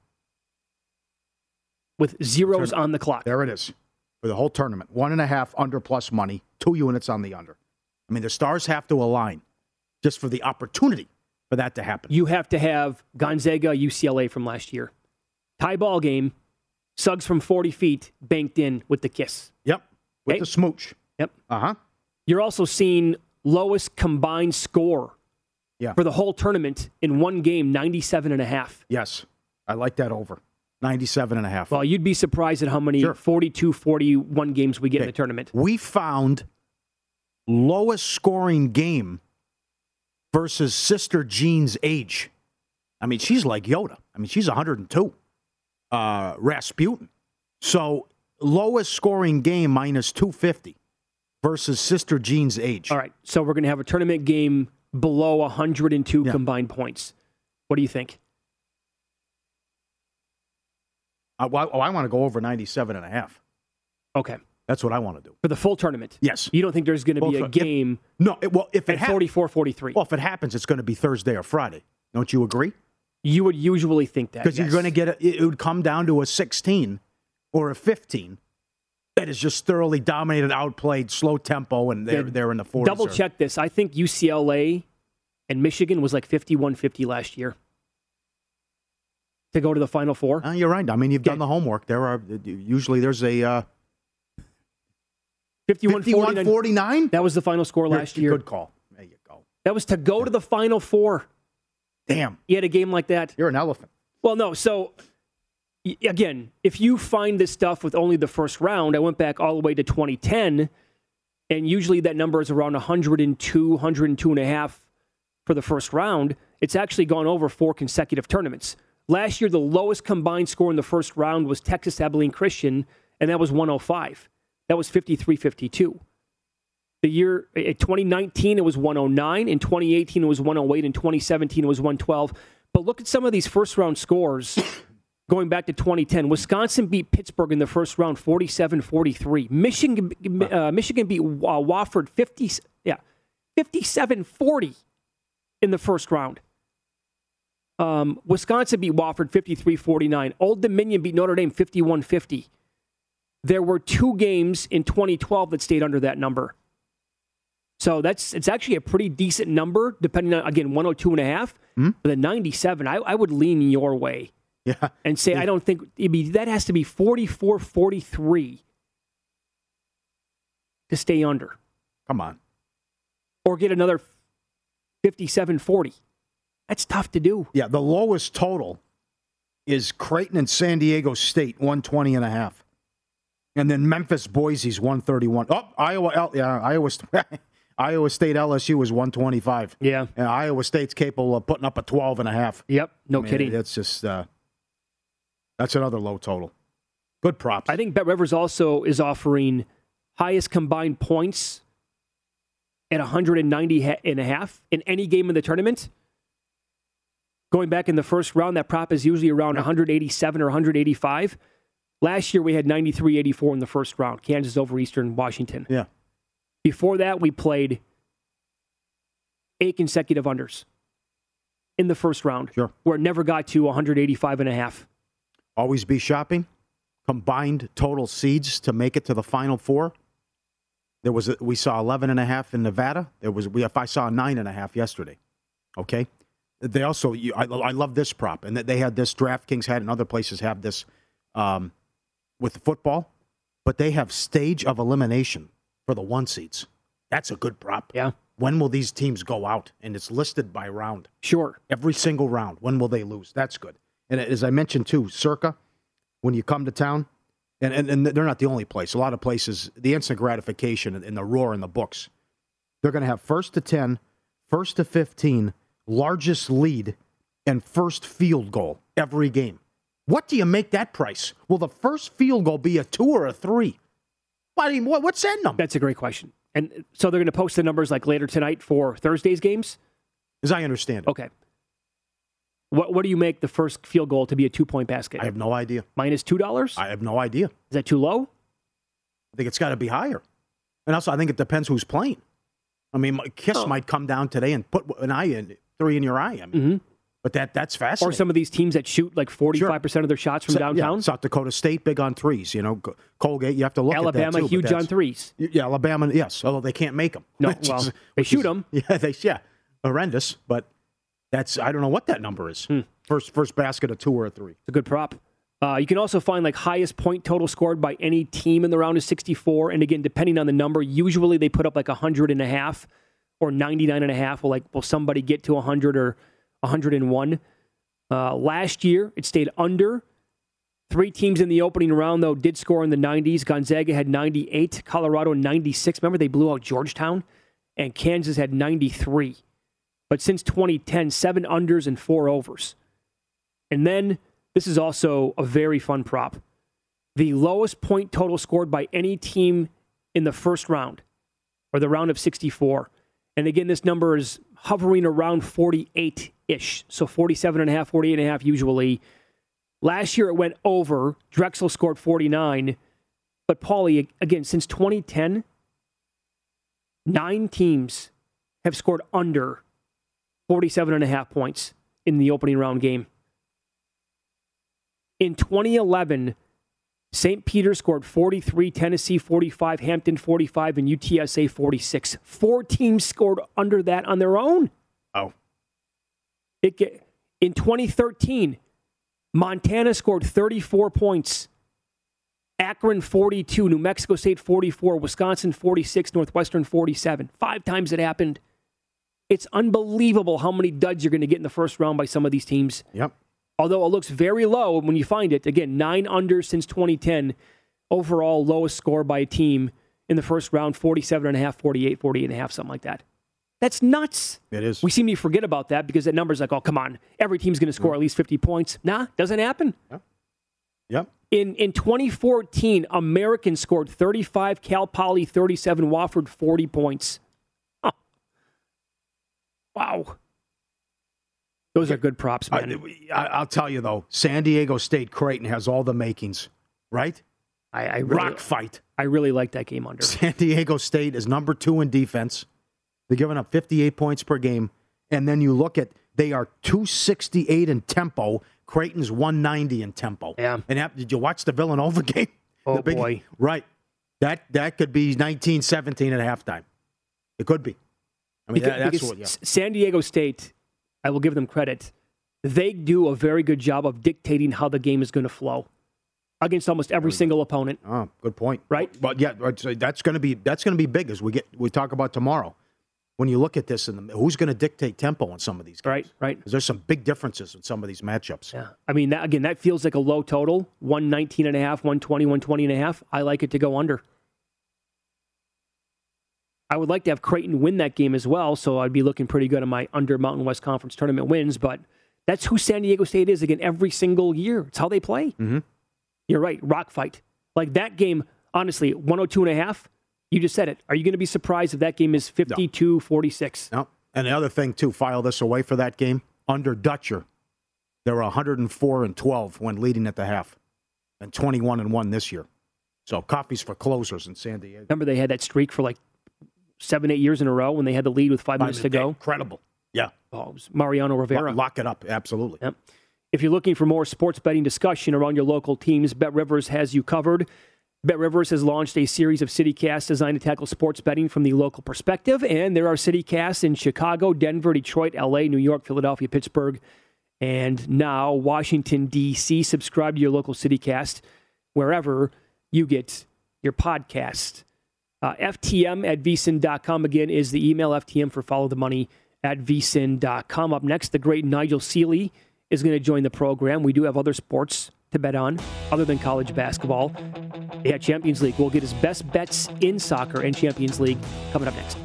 With zeros tournament. On the clock. There it is. For the whole tournament. One and a half, under plus money. Two units on the under. I mean, the stars have to align just for the opportunity for that to happen. You have to have Gonzaga, U C L A from last year. Tie ball game. Suggs from forty feet banked in with the kiss. Yep. With okay. the smooch. Yep. Uh-huh. You're also seeing lowest combined score yeah. for the whole tournament in one game, ninety-seven and a half. Yes. I like that over. ninety-seven and a half. Well, you'd be surprised at how many sure. forty-two, forty-one games we get okay. in the tournament. We found lowest scoring game versus Sister Jean's age. I mean, she's like Yoda. I mean, she's one hundred two. Uh, Rasputin. So, lowest scoring game minus two fifty versus Sister Jean's age. All right. So, we're going to have a tournament game below one hundred two yeah. combined points. What do you think? Uh, well, oh, I want to go over ninety-seven and a half. Okay. That's what I want to do. For the full tournament? Yes. You don't think there's going to be a game if, no, it, well, if it at forty-four forty-three? Well, if it happens, it's going to be Thursday or Friday. Don't you agree? You would usually think that. Because yes. you're going to get a, it would come down to a sixteen or a fifteen that is just thoroughly dominated, outplayed, slow tempo, and they're, they're in the forties. Double check this. I think U C L A and Michigan was like fifty-one fifty last year to go to the Final Four. Uh, you're right. I mean, you've done the homework. There are usually there's a uh, fifty-one forty-nine. That was the final score last year. Good call. There you go. That was to go to the Final Four. Damn. You had a game like that. You're an elephant. Well, no. So, y- again, if you find this stuff with only the first round, I went back all the way to twenty ten, and usually that number is around one hundred two, one hundred two and a half for the first round. It's actually gone over four consecutive tournaments. Last year, the lowest combined score in the first round was Texas Abilene Christian, and that was one oh five. That was fifty-three fifty-two. The year, in twenty nineteen, it was one oh nine. In twenty eighteen, it was one oh eight. In twenty seventeen, it was one twelve. But look at some of these first-round scores going back to twenty ten. Wisconsin beat Pittsburgh in the first round, forty-seven forty-three. Michigan, uh, Michigan beat uh, Wofford, fifty, yeah, fifty-seven forty in the first round. Um, Wisconsin beat Wofford, fifty-three forty-nine. Old Dominion beat Notre Dame, fifty-one fifty. There were two games in twenty twelve that stayed under that number. So that's it's actually a pretty decent number, depending on, again, one oh two and a half. Mm-hmm. But the ninety-seven, I, I would lean your way. Yeah. And say, yeah. I don't think, it'd be, that has to be forty-four forty-three to stay under. Come on. Or get another fifty-seven forty. That's tough to do. Yeah, the lowest total is Creighton and San Diego State, one twenty and a half. And then Memphis Boise's one thirty-one. Oh, Iowa, yeah, Iowa, Iowa State L S U was one twenty-five. Yeah. And Iowa State's capable of putting up a twelve and a half. Yep, no I mean, kidding. That's just, uh, that's another low total. Good props. I think Bet Rivers also is offering highest combined points at one hundred ninety and a half in any game in the tournament. Going back in the first round, that prop is usually around one hundred eighty-seven or one hundred eighty-five. Last year, we had ninety-three eighty-four in the first round. Kansas over Eastern Washington. Yeah. Before that, we played eight consecutive unders in the first round. Sure. Where it never got to one hundred eighty-five and a half. Always be shopping. Combined total seeds to make it to the Final Four. There was a, we saw eleven and a half in Nevada. There was we if I saw nine and a half yesterday. Okay. They also you, I, I love this prop, and that they had this. DraftKings had, and other places have this um, with the football, but they have stage of elimination for the one seeds. That's a good prop. Yeah. When will these teams go out? And it's listed by round. Sure. Every single round. When will they lose? That's good. And as I mentioned too, Circa, when you come to town, and, and, and they're not the only place. A lot of places, the instant gratification and the roar in the books, they're going to have first to ten, first to fifteen, largest lead, and first field goal every game. What do you make that price? Will the first field goal be a two or a three? What, what's that number? That's a great question. And so they're going to post the numbers like later tonight for Thursday's games? As I understand it. Okay. What what do you make the first field goal to be a two-point basket? I have no idea. Minus two dollars? I have no idea. Is that too low? I think it's got to be higher. And also, I think it depends who's playing. I mean, Kiss oh. might come down today and put an eye in, three in your eye. I mean, mm-hmm. But that that's fascinating. Or some of these teams that shoot like forty-five percent sure. of their shots from so, downtown. Yeah, South Dakota State, big on threes. You know, Colgate, you have to look Alabama, at that, too. huge on threes. Yeah, Alabama, yes. Although they can't make them. No, well, is, they shoot is, them. Yeah, they, yeah, horrendous. But that's, I don't know what that number is. Hmm. First first basket, a two or a three. It's a good prop. Uh, you can also find like highest point total scored by any team in the round is sixty-four. And again, depending on the number, usually they put up like one hundred and a half or ninety-nine and a half. Will like, will somebody get to one hundred or one hundred and one? Uh, last year, it stayed under. Three teams in the opening round, though, did score in the nineties. Gonzaga had ninety-eight, Colorado ninety-six. Remember, they blew out Georgetown? And Kansas had ninety-three. But since twenty ten, seven unders and four overs. And then, this is also a very fun prop. The lowest point total scored by any team in the first round, or the round of sixty-four. And again, this number is hovering around forty-eight-ish. So forty-seven and a half, forty-eight and a half usually. Last year it went over. Drexel scored forty-nine. But, Paulie, again, since twenty ten, nine teams have scored under forty-seven and a half points in the opening round game. In twenty eleven, Saint Peter scored forty-three, Tennessee forty-five, Hampton forty-five, and U T S A forty-six. Four teams scored under that on their own. Oh. It get, in twenty thirteen, Montana scored thirty-four points. Akron forty-two, New Mexico State forty-four, Wisconsin forty-six, Northwestern forty-seven. Five times it happened. It's unbelievable how many duds you're going to get in the first round by some of these teams. Yep. Although it looks very low when you find it. Again, nine unders since twenty ten. Overall, lowest score by a team in the first round, forty-seven and a half, forty-eight, forty-eight and a half, something like that. That's nuts. It is. We seem to forget about that because that number's like, oh, come on. Every team's going to score at least fifty points. Nah, doesn't happen. Yep. Yep. In in twenty fourteen, American scored thirty-five, Cal Poly thirty-seven, Wofford forty points. Huh. Wow. Those are good props, man. I, I'll tell you, though, San Diego State Creighton has all the makings, right? I, I really, Rock fight. I really like that game under. San Diego State is number two in defense. They're giving up fifty-eight points per game. And then you look at, they are two sixty-eight in tempo. Creighton's one ninety in tempo. Yeah. And that, did you watch the Villanova game? Oh, the big, boy. Right. That that could be nineteen seventeen at halftime. It could be. I mean, because, that, that's because what, yeah. San Diego State, I will give them credit, they do a very good job of dictating how the game is going to flow against almost every single opponent. Oh, good point. Right? Well, yeah, that's going to be that's going to be big as we get we talk about tomorrow. When you look at this, and who's going to dictate tempo in some of these games? Right, right. Because there's some big differences in some of these matchups. Yeah. I mean, that, again, that feels like a low total. one nineteen and a half, one twenty, one twenty and a half. I like it to go under. I would like to have Creighton win that game as well, so I'd be looking pretty good on my under Mountain West Conference tournament wins, but that's who San Diego State is, again, every single year. It's how they play. Mm-hmm. You're right, rock fight. Like that game, honestly, one oh two and a half, you just said it. Are you going to be surprised if that game is fifty-two forty-six? No. And the other thing, too, file this away for that game. Under Dutcher, they were one oh four and twelve when leading at the half, and twenty-one and one this year. So coffees for closers in San Diego. Remember they had that streak for like seven, eight years in a row when they had the lead with five, five minutes to go? Incredible. Yeah. Oh, it was Mariano Rivera. Lock it up. Absolutely. Yep. If you're looking for more sports betting discussion around your local teams, BetRivers has you covered. BetRivers has launched a series of CityCasts designed to tackle sports betting from the local perspective, and there are CityCasts in Chicago, Denver, Detroit, L A, New York, Philadelphia, Pittsburgh, and now Washington, D C. Subscribe to your local CityCast wherever you get your podcast. Uh, F T M at V S I N dot com, again, is the email. F T M for Follow the Money at V S I N dot com. Up next, the great Nigel Seeley is going to join the program. We do have other sports to bet on other than college basketball. Yeah, Champions League. We'll get his best bets in soccer and Champions League coming up next.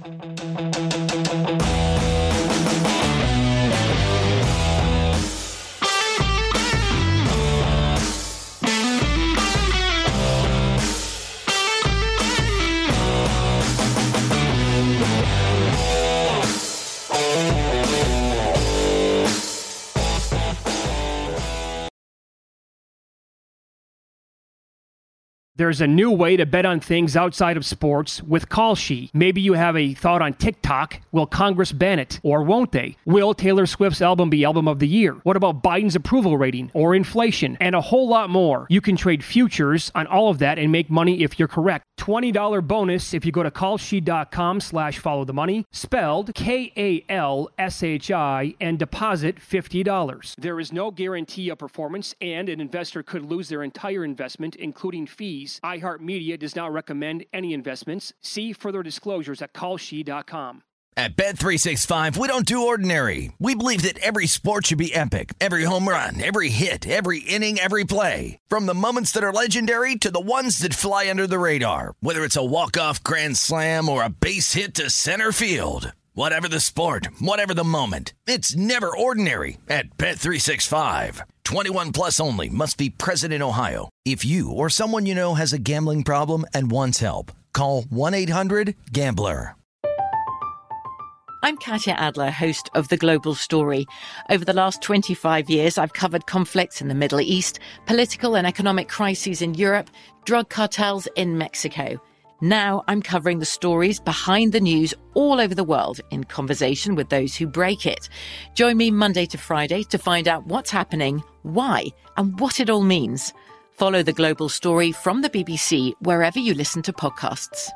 There's a new way to bet on things outside of sports with Kalshi. Maybe you have a thought on TikTok. Will Congress ban it? Or won't they? Will Taylor Swift's album be Album of the Year? What about Biden's approval rating or inflation? And a whole lot more. You can trade futures on all of that and make money if you're correct. twenty dollars bonus if you go to kalshi.com slash follow the money, spelled K A L S H I, and deposit fifty dollars. There is no guarantee of performance, and an investor could lose their entire investment, including fees. iHeartMedia does not recommend any investments. See further disclosures at kalshi dot com. At Bet three sixty-five, we don't do ordinary. We believe that every sport should be epic. Every home run, every hit, every inning, every play. From the moments that are legendary to the ones that fly under the radar. Whether it's a walk-off grand slam or a base hit to center field. Whatever the sport, whatever the moment, it's never ordinary at Bet three sixty-five. twenty-one plus only. Must be present in Ohio. If you or someone you know has a gambling problem and wants help, call one eight hundred gambler. I'm Katya Adler, host of The Global Story. Over the last twenty-five years, I've covered conflicts in the Middle East, political and economic crises in Europe, drug cartels in Mexico. Now I'm covering the stories behind the news all over the world in conversation with those who break it. Join me Monday to Friday to find out what's happening, why, and what it all means. Follow The Global Story from the B B C wherever you listen to podcasts.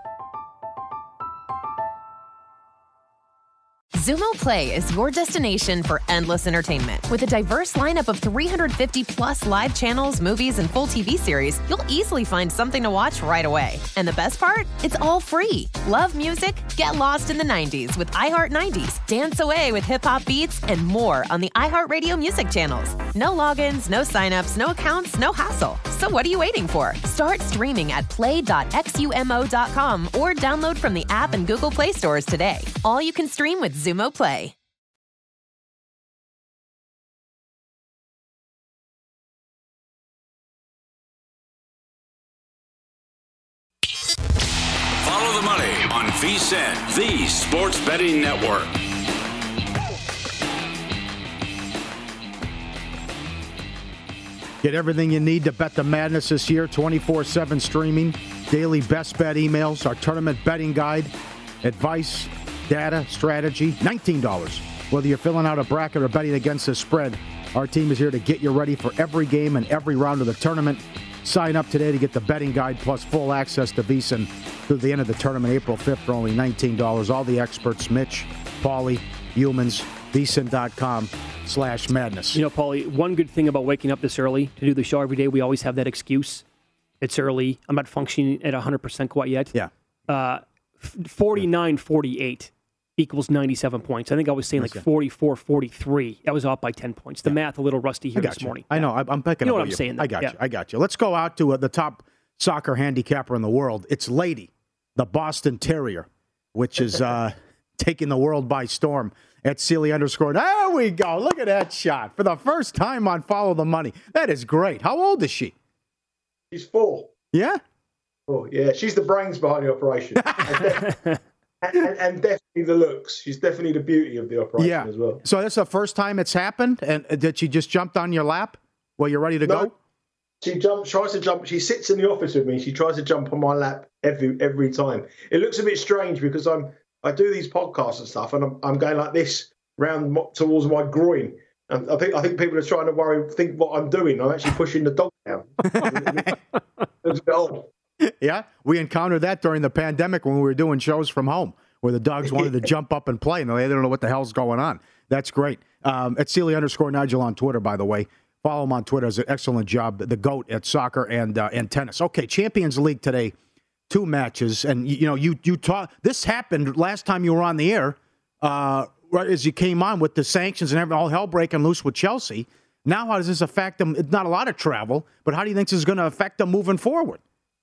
Xumo Play is your destination for endless entertainment. With a diverse lineup of three hundred fifty plus live channels, movies, and full T V series, you'll easily find something to watch right away. And the best part? It's all free. Love music? Get lost in the nineties with iHeart nineties. Dance away with hip-hop beats and more on the iHeartRadio music channels. No logins, no signups, no accounts, no hassle. So what are you waiting for? Start streaming at play dot xumo dot com or download from the app and Google Play stores today. All you can stream with Xumo Play. Follow the money on VSiN, the Sports Betting Network. Get everything you need to bet the madness this year, twenty-four seven streaming, daily best bet emails, our tournament betting guide, advice, data, strategy, nineteen dollars. Whether you're filling out a bracket or betting against the spread, our team is here to get you ready for every game and every round of the tournament. Sign up today to get the betting guide plus full access to VSiN through the end of the tournament, April fifth, for only nineteen dollars. All the experts, Mitch, Paulie, Humans, VSiN dot com slash madness. You know, Paulie, one good thing about waking up this early to do the show every day, we always have that excuse. It's early. I'm not functioning at one hundred percent quite yet. Yeah. Uh, forty-nine forty-eight equals ninety-seven points. I think I was saying like forty-four forty-three. That was off by ten points. The yeah. math a little rusty here this you. morning. I know. I'm picking you know up what I'm you. saying. Though. I got yeah. you. I got you. Let's go out to uh, the top soccer handicapper in the world. It's Lady, the Boston Terrier, which is uh, taking the world by storm. At Sealy underscore. There we go. Look at that shot. For the first time on Follow the Money. That is great. How old is she? She's four. Yeah? Oh, yeah. She's the brains behind the operation. and, and, and definitely the looks. She's definitely the beauty of the operation yeah. as well. So that's the first time it's happened? And uh, did she just jumped on your lap while you're ready to no, go? She jumps, tries to jump. She sits in the office with me. She tries to jump on my lap every every time. It looks a bit strange because I'm I do these podcasts and stuff, and I'm, I'm going like this round towards my groin. And I think I think people are trying to worry, think what I'm doing. I'm actually pushing the dog down. It's a bit odd. Yeah, we encountered that during the pandemic when we were doing shows from home, where the dogs wanted to jump up and play, and they don't know what the hell's going on. That's great. Um, at Sealy underscore Nigel on Twitter, by the way. Follow him on Twitter. Does an excellent job. The GOAT at soccer and uh, and tennis. Okay, Champions League today. Two matches, and you, you know you you taught this happened last time you were on the air, uh, right as you came on with the sanctions and everything, all hell breaking loose with Chelsea. Now, how does this affect them? It's not a lot of travel, but how do you think this is going to affect them moving forward?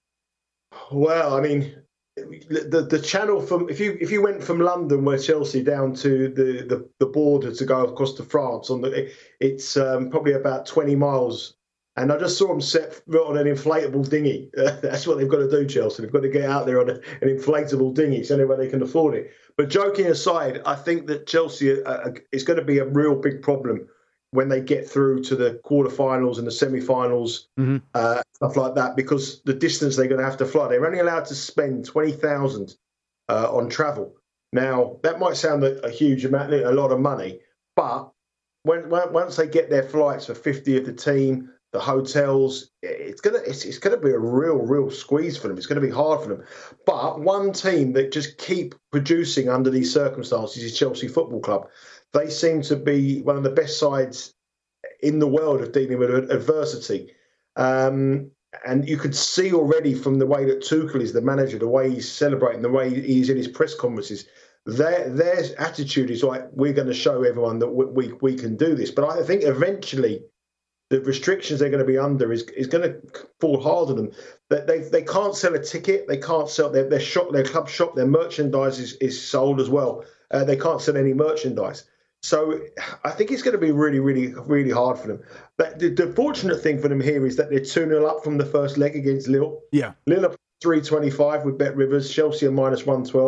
Well, I mean, the the channel from if you if you went from London, where Chelsea, down to the the, the border to go across to France, on the it, it's um, probably about twenty miles. And I just saw them set on an inflatable dinghy. Uh, that's what they've got to do, Chelsea. They've got to get out there on a, an inflatable dinghy. It's the only way they can afford it. But joking aside, I think that Chelsea uh, is going to be a real big problem when they get through to the quarterfinals and the semi-finals, mm-hmm. uh, stuff like that, because the distance they're going to have to fly. They're only allowed to spend twenty thousand dollars uh, on travel. Now, that might sound a, a huge amount, a lot of money, but when, when once they get their flights for fifty of the team, the hotels, it's gonna it's, it's gonna be a real real squeeze for them. It's gonna be hard for them. But one team that just keep producing under these circumstances is Chelsea Football Club. They seem to be one of the best sides in the world of dealing with adversity. Um, and you could see already from the way that Tuchel is the manager, the way he's celebrating, the way he's in his press conferences, their their attitude is like, we're going to show everyone that we, we we can do this. But I think eventually the restrictions they're going to be under is is going to fall hard on them. That they they can't sell a ticket, they can't sell their their shop, their club shop, their merchandise is, is sold as well. Uh, they can't sell any merchandise. So I think it's going to be really, really, really hard for them. But the, the fortunate thing for them here is that they're two nil up from the first leg against Lille. Yeah. Lille are three twenty-five with Bet Rivers. Chelsea are minus one twelve.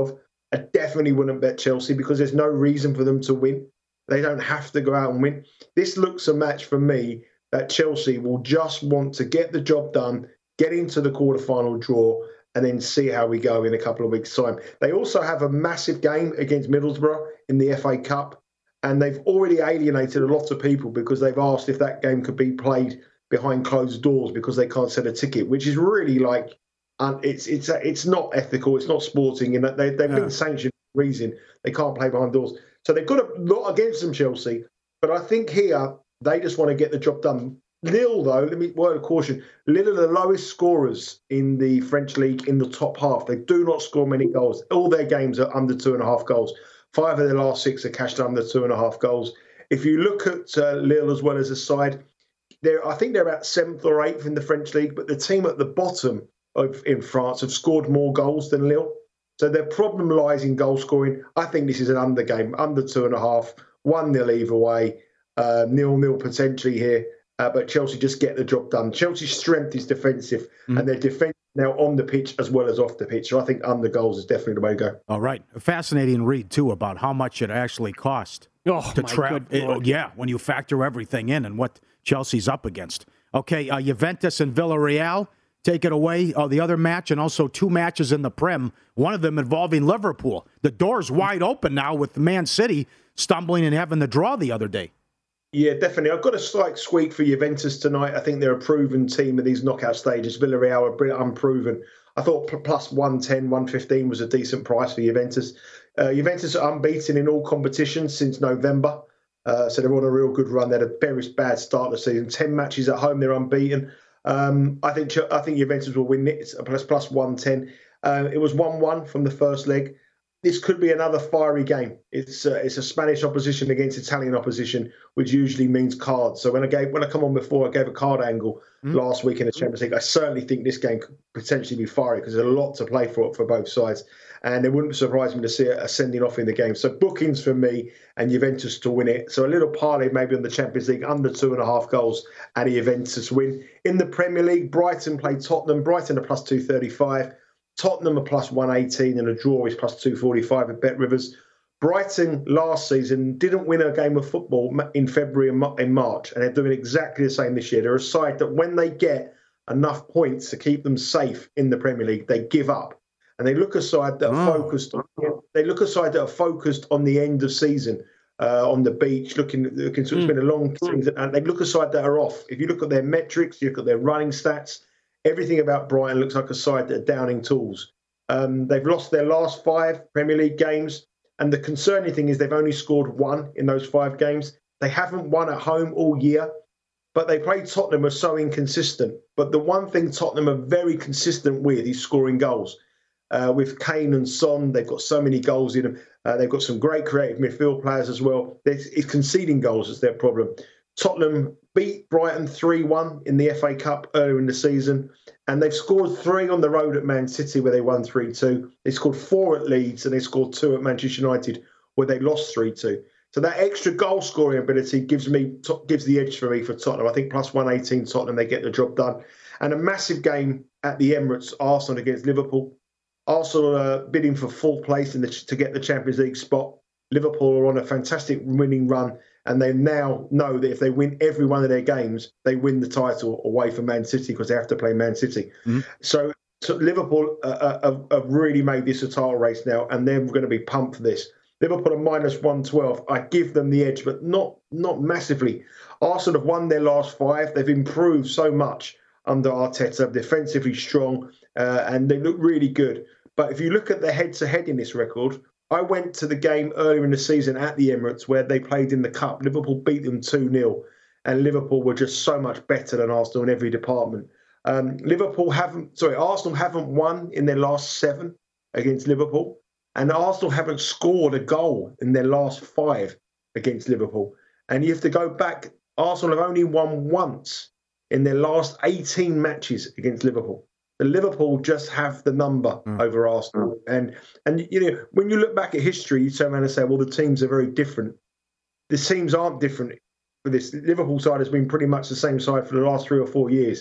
I definitely wouldn't bet Chelsea because there's no reason for them to win. They don't have to go out and win. This looks a match for me that Chelsea will just want to get the job done, get into the quarterfinal draw, and then see how we go in a couple of weeks' time. They also have a massive game against Middlesbrough in the F A Cup, and they've already alienated a lot of people because they've asked if that game could be played behind closed doors because they can't sell a ticket, which is really like, um, it's it's it's not ethical, it's not sporting, and they, they've yeah. been sanctioned for a reason. They can't play behind doors. So they've got a lot against them, Chelsea. But I think here, they just want to get the job done. Lille, though, let me word of caution. Lille are the lowest scorers in the French league in the top half. They do not score many goals. All their games are under two and a half goals. Five of their last six are cashed under two and a half goals. If you look at uh, Lille as well as a side, they're, I think they're about seventh or eighth in the French league, but the team at the bottom of in France have scored more goals than Lille. So their problem lies in goal scoring. I think this is an under game, under two and a half, one nil either way, uh, nil nil potentially here. Uh, but Chelsea just get the job done. Chelsea's strength is defensive, mm. and their defence now on the pitch as well as off the pitch. So I think under goals is definitely the way to go. All right. A fascinating read, too, about how much it actually cost oh, to travel. Yeah, when you factor everything in and what Chelsea's up against. Okay, uh, Juventus and Villarreal. Take it away. Oh, the other match, and also two matches in the Prem, one of them involving Liverpool. The door's wide open now with Man City stumbling and having the draw the other day. Yeah, definitely. I've got a slight squeak for Juventus tonight. I think they're a proven team in these knockout stages. Villarreal are pretty unproven. I thought plus one ten, one fifteen was a decent price for Juventus. Uh, Juventus are unbeaten in all competitions since November. Uh, so they're on a real good run. They had a very bad start of the season. Ten matches at home, they're unbeaten. Um, I think I think Juventus will win it. It's plus plus one ten. Uh, it was one one from the first leg. This could be another fiery game. It's uh, it's a Spanish opposition against Italian opposition, which usually means cards. So when I gave when I come on before, I gave a card angle mm. last week in the Champions League. I certainly think this game could potentially be fiery because there's a lot to play for for both sides, and it wouldn't surprise me to see a sending off in the game. So bookings for me and Juventus to win it. So a little parlay maybe on the Champions League under two and a half goals and a Juventus win. In the Premier League, Brighton play Tottenham. Brighton are plus two thirty-five. Tottenham are plus one eighteen, and a draw is plus two forty-five at Bet Rivers. Brighton last season didn't win a game of football in February and in March, and they're doing exactly the same this year. They're a side that when they get enough points to keep them safe in the Premier League, they give up. And they look a side that are oh. focused on, they look a side that are focused on the end of season, uh, on the beach, looking, looking so it's mm. been a long season, and they look a side that are off. If you look at their metrics, you look at their running stats, everything about Brighton looks like a side that are downing tools. Um, they've lost their last five Premier League games, and the concerning thing is they've only scored one in those five games. They haven't won at home all year, but they played Tottenham are so inconsistent. But the one thing Tottenham are very consistent with is scoring goals. Uh, with Kane and Son, they've got so many goals in them. Uh, they've got some great creative midfield players as well. It's, it's conceding goals is their problem. Tottenham beat Brighton three one in the F A Cup earlier in the season, and they've scored three on the road at Man City where they won three two. They scored four at Leeds, and they scored two at Manchester United where they lost three two. So that extra goal scoring ability gives me gives the edge for me for Tottenham. I think plus one eighteen Tottenham, they get the job done. And a massive game at the Emirates, Arsenal against Liverpool. Arsenal are bidding for fourth place in the, to get the Champions League spot. Liverpool are on a fantastic winning run, and they now know that if they win every one of their games, they win the title away from Man City because they have to play Man City. Mm-hmm. So, so Liverpool uh, have, have really made this a title race now, and they're going to be pumped for this. Liverpool are minus one twelve. I give them the edge, but not not massively. Arsenal have won their last five. They've improved so much under Arteta, defensively strong, uh, and they look really good. But if you look at the head-to-head in this record, I went to the game earlier in the season at the Emirates where they played in the Cup. Liverpool beat them two nil, and Liverpool were just so much better than Arsenal in every department. Um, Liverpool haven't, sorry, Arsenal haven't won in their last seven against Liverpool, and Arsenal haven't scored a goal in their last five against Liverpool. And you have to go back, Arsenal have only won once in their last eighteen matches against Liverpool. The Liverpool just have the number mm. over Arsenal. And, and you know, when you look back at history, you turn around and say, well, the teams are very different. The teams aren't different for this. Liverpool side has been pretty much the same side for the last three or four years.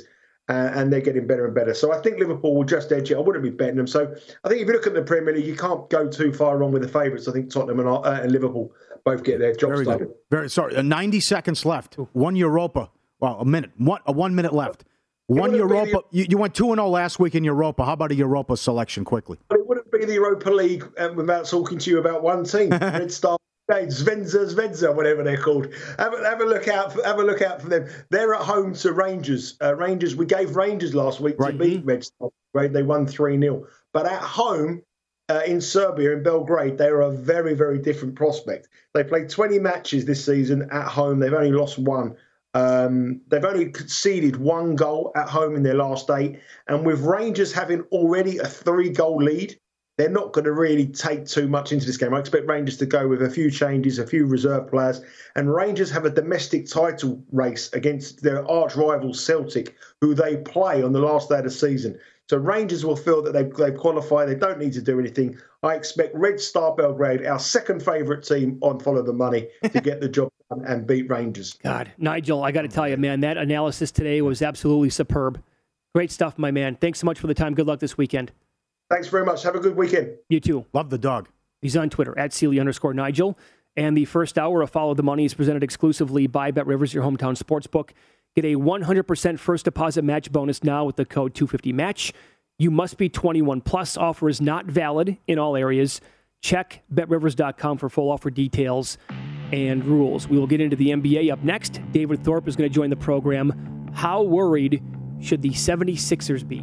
uh, and they're getting better and better. So I think Liverpool will just edge it. I wouldn't be betting them. So I think if you look at the Premier League, you can't go too far wrong with the favourites. I think Tottenham and, uh, and Liverpool both get their job Very started. good. Very sorry. Uh, ninety seconds left. One Europa. Well, a minute. One, uh, one minute left. One Europa. The, you, you went two and zero last week in Europa. How about a Europa selection quickly? It wouldn't be the Europa League um, without talking to you about one team. Red Star. Svenza, Svenza, whatever they're called. Have a, have a look out. For, have a look out for them. They're at home to Rangers. Uh, Rangers. We gave Rangers last week right. to beat Red Star. Right? They won three nil. But at home uh, in Serbia, in Belgrade, they are a very, very different prospect. They played twenty matches this season at home. They've only lost one. Um, they've only conceded one goal at home in their last eight. And with Rangers having already a three-goal lead, they're not going to really take too much into this game. I expect Rangers to go with a few changes, a few reserve players. And Rangers have a domestic title race against their arch rival Celtic, who they play on the last day of the season. So Rangers will feel that they've, they've qualified. They don't need to do anything. I expect Red Star Belgrade, our second favourite team on Follow the Money, to get the job done and beat Rangers. God, Nigel, I got to tell you, man, that analysis today was absolutely superb. Great stuff, my man. Thanks so much for the time. Good luck this weekend. Thanks very much. Have a good weekend. You too. Love the dog. He's on Twitter, at Sealy underscore Nigel. And the first hour of Follow the Money is presented exclusively by BetRivers, your hometown sportsbook. Get a one hundred percent first deposit match bonus now with the code two fifty match. You must be twenty-one plus. Offer is not valid in all areas. Check bet rivers dot com for full offer details and rules. We will get into the N B A up next. David Thorpe is going to join the program. How worried should the seventy-sixers be?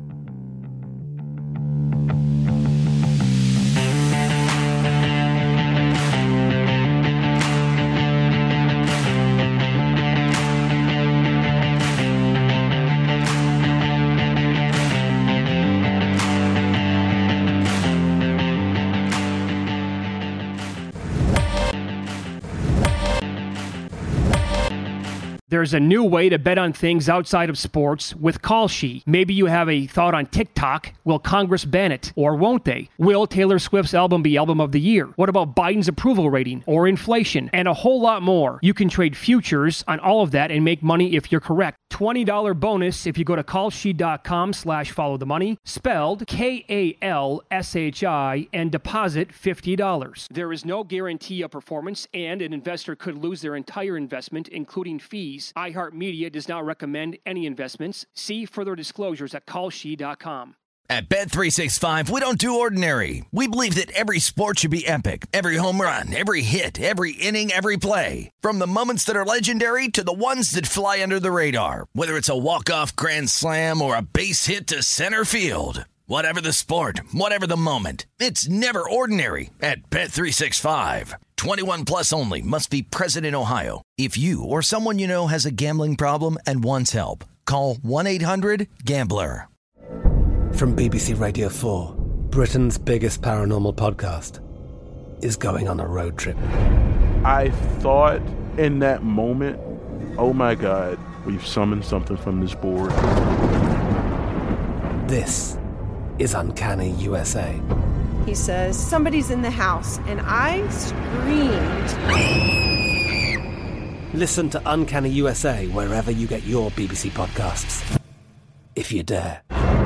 There's a new way to bet on things outside of sports with Kalshi. Maybe you have a thought on TikTok. Will Congress ban it? Or won't they? Will Taylor Swift's album be Album of the Year? What about Biden's approval rating? Or inflation? And a whole lot more. You can trade futures on all of that and make money if you're correct. twenty dollars bonus if you go to kalshi.com slash follow the money, spelled K A L S H I, and deposit fifty dollars. There is no guarantee of performance, and an investor could lose their entire investment, including fees. iHeartMedia does not recommend any investments. See further disclosures at kalshi dot com. At Bet three sixty-five, we don't do ordinary. We believe that every sport should be epic. Every home run, every hit, every inning, every play. From the moments that are legendary to the ones that fly under the radar. Whether it's a walk-off grand slam or a base hit to center field. Whatever the sport, whatever the moment. It's never ordinary at Bet three sixty-five. twenty-one plus only. Must be present in Ohio. If you or someone you know has a gambling problem and wants help, call one eight hundred gambler. From B B C Radio four, Britain's biggest paranormal podcast is going on a road trip. I thought in that moment, oh my God, we've summoned something from this board. This is Uncanny U S A. He says, somebody's in the house, and I screamed. Listen to Uncanny U S A wherever you get your B B C podcasts, if you dare.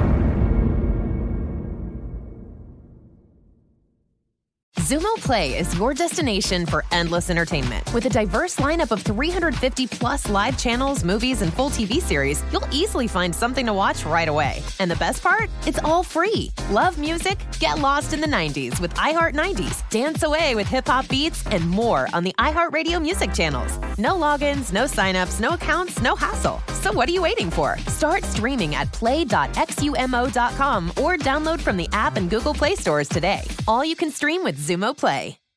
Xumo Play is your destination for endless entertainment. With a diverse lineup of three hundred fifty plus live channels, movies, and full T V series, you'll easily find something to watch right away. And the best part? It's all free. Love music? Get lost in the nineties with iHeart nineties, dance away with hip-hop beats, and more on the iHeartRadio music channels. No logins, no signups, no accounts, no hassle. So what are you waiting for? Start streaming at play dot xumo dot com or download from the app and Google Play stores today. All you can stream with Xumo Play.